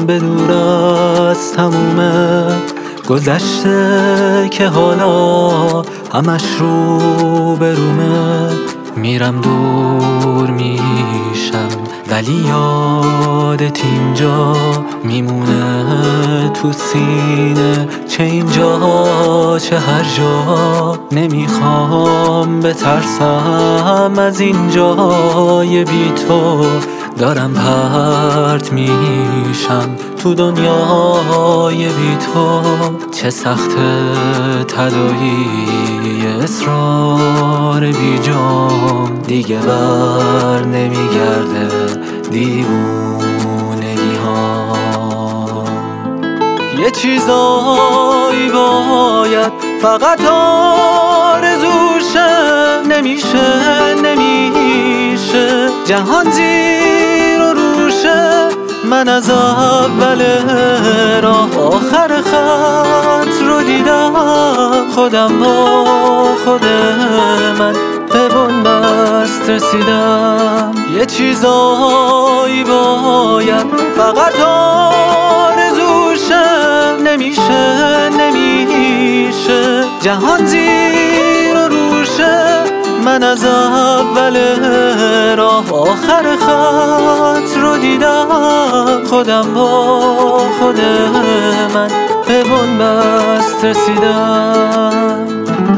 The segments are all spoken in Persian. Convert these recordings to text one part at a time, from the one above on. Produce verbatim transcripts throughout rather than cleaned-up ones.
به دور از تمومه گذشته که حالا همش رو به رومه. میرم دور میشم ولی یادت اینجا میمونه تو سینه، چه اینجا چه هر جا. نمیخوام بترسم از اینجای بی تو، دارم پرت میشم تو دنیای بی تو. چه سخت تداعی اصرار بی جام، دیگه بر نمیگرده دیوونگی ها. یه چیزایی باید فقط آرزوشه، نمیشه نمیشه جهان زیر و روشه. من از اول راه آخر خط رو دیدم، خودم با خود من به بنبست رسیدم. یه چیزایی باید فقط آرزوشه، نمیشه نمیشه جهان زیر و روشه. من از اول راه آخر خط رو دیدم، خودم با خود من به بنبست رسیدم.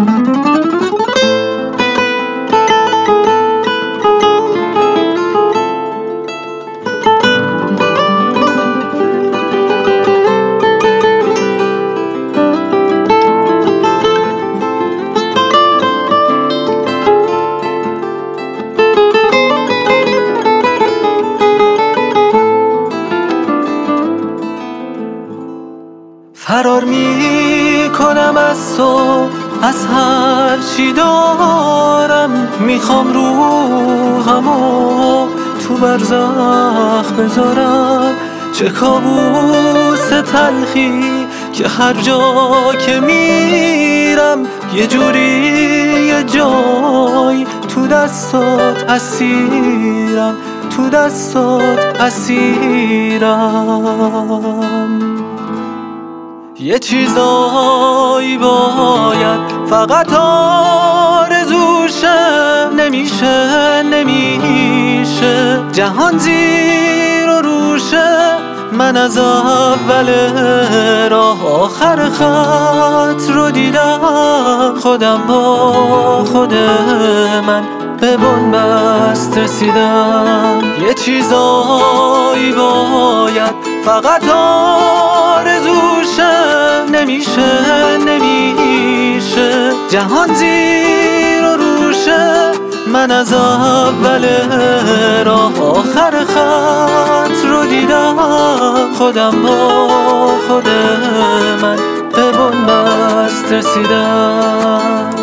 فرار می کنم از تو، از هر چی دارم. میخوام روحمو تو برزخ بذارم. چه کابوس تلخی که هر جا که میرم یه جوری یه جای تو دستات اسیرم، تو دستات اسیرم. یه چیزایی باید فقط آرزوشه، نمیشه نمیشه جهان زیر و روشه. من از اول راه آخر خط رو دیدم، خودم با خود من به بنبست رسیدم. یه چیزایی باید فقط آرزوشه، نمیشه نمیشه جهان زیر و روشه. من از اول راه آخر خط رو دیدم، خودم با خود من به بنبست رسیدم.